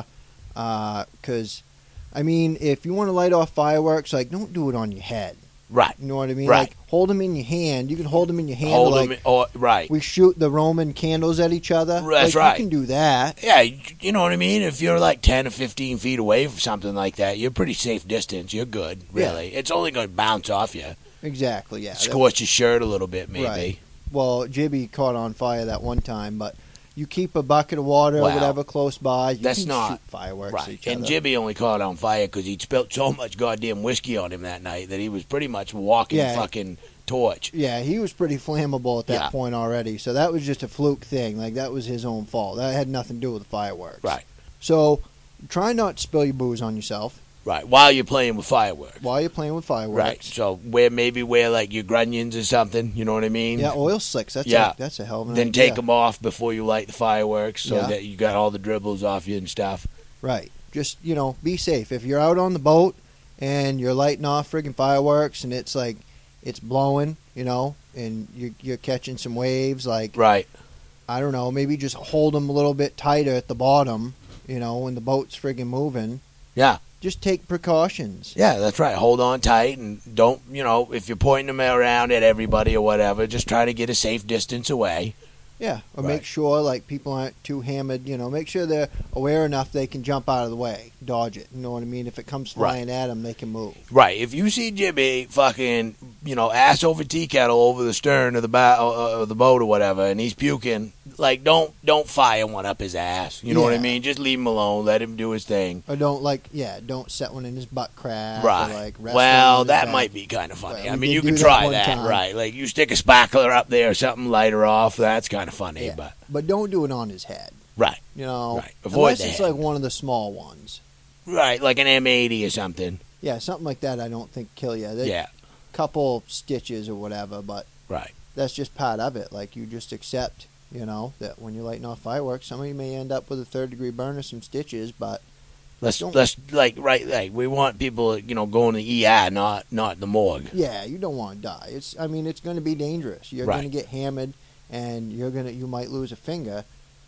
Because, I mean, if you want to light off fireworks, like, don't do it on your head. Right. You know what I mean? Right. Like, hold them in your hand. You can hold them in your hand. Hold like, them, oh, right. we shoot the Roman candles at each other. That's like, right. You can do that. Yeah, you you know what I mean? If you're like ten or fifteen feet away from something like that, you're pretty safe distance. You're good, really. It's only going to bounce off you. Exactly, yeah. That- Scorch your shirt a little bit, maybe. Right. Well, Jibby caught on fire that one time, but you keep a bucket of water Well, or whatever close by, you that's can not- shoot fireworks at Right. each And other. Jimmy only caught on fire because he'd spilt so much goddamn whiskey on him that night that he was pretty much walking Yeah. fucking torch. Yeah, he was pretty flammable at that Yeah. point already, so that was just a fluke thing. Like, that was his own fault. That had nothing to do with the fireworks. Right. So, try not to spill your booze on yourself Right. While you're playing with fireworks. while you're playing with fireworks. Right. So wear maybe wear like your grunions or something. You know what I mean? Yeah, oil slicks. That's Yeah. a, that's a hell of an Then idea. take them off before you light the fireworks, so Yeah. that you got all the dribbles off you and stuff. Right. Just, you know, be safe. If you're out on the boat and you're lighting off friggin' fireworks and it's like, it's blowing, you know, and you're, you're catching some waves, like, Right. I don't know, maybe just hold them a little bit tighter at the bottom, you know, when the boat's friggin' moving. Yeah. Just take precautions. Yeah, that's right. Hold on tight and don't, you know, if you're pointing them around at everybody or whatever, just try to get a safe distance away. Yeah, or Right. make sure, like, people aren't too hammered, you know, make sure they're aware enough they can jump out of the way, dodge it, you know what I mean? If it comes flying at them, they can move. Right. If you see Jimmy fucking, you know, ass over tea kettle over the stern of the ba- uh, of the boat or whatever, and he's puking, like, don't don't fire one up his ass. You know what I Yeah. mean? Just leave him alone. Let him do his thing. Or don't, like, yeah, don't set one in his butt crack. Right. Or, like, rest one Well, in his that back. might be kind of funny. Well, I we mean, did you do can that try one that, time. right? Like, you stick a sparkler up there or something, light her off. That's kind of funny, Yeah. but But don't do it on his head, right, you know? Right. Avoid Unless the it's, head. like, one of the small ones. right, like an M eighty or something. Yeah, something like that I don't think kill you. They, Yeah, couple stitches or whatever, but right. that's just part of it. Like, you just accept, you know, that when you're lighting off fireworks, some of you may end up with a third degree burn or some stitches, but Let's Don't- let's like right like we want people, you know, going to E R, not not the morgue. yeah, you don't want to die. It's, I mean, it's going to be dangerous. You're Right. going to get hammered, and you're gonna, you might lose a finger,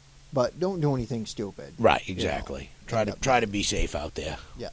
but don't do anything stupid. Right, exactly. Try to Yep. try to be safe out there.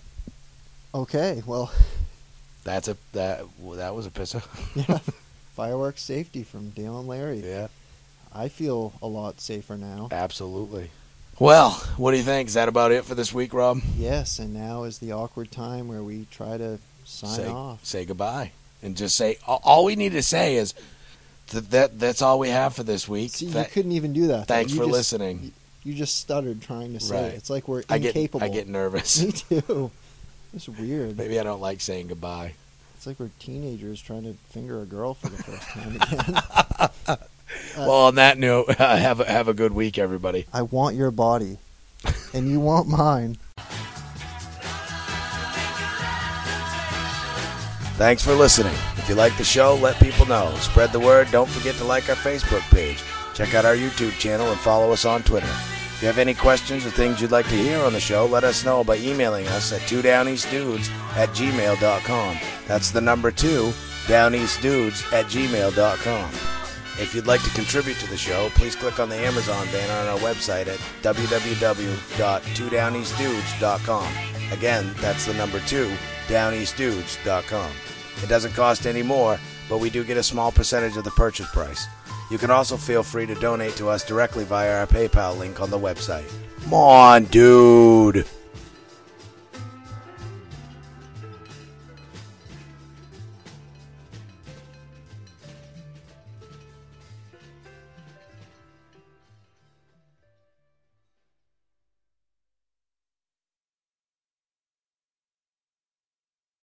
Okay, well, That's a that well, that was a pisser. yeah, fireworks safety from Dale and Larry. Yeah, I feel a lot safer now. absolutely. Well, what do you think? Is that about it for this week, Rob? Yes, and now is the awkward time where we try to sign say, off. Say goodbye and just say all, all we need to say is that, that that's all we have for this week. See, Tha- you couldn't even do that. though. thanks You for just- listening. You just stuttered trying to say Right. it. It's like we're I get incapable. I get nervous. Me too. It's weird. Maybe I don't like saying goodbye. It's like we're teenagers trying to finger a girl for the first time again. Well, on that note, have a, have a good week, everybody. I want your body, and you want mine. Thanks for listening. If you like the show, let people know. Spread the word. Don't forget to like our Facebook page. Check out our YouTube channel and follow us on Twitter. If you have any questions or things you'd like to hear on the show, let us know by emailing us at two downeastdudes at gmail dot com. That's the number two, downeastdudes at gmail dot com. If you'd like to contribute to the show, please click on the Amazon banner on our website at w w w dot two downeastdudes dot com. Again, that's the number two, downeastdudes dot com. It doesn't cost any more, but we do get a small percentage of the purchase price. You can also feel free to donate to us directly via our PayPal link on the website. Come on, dude.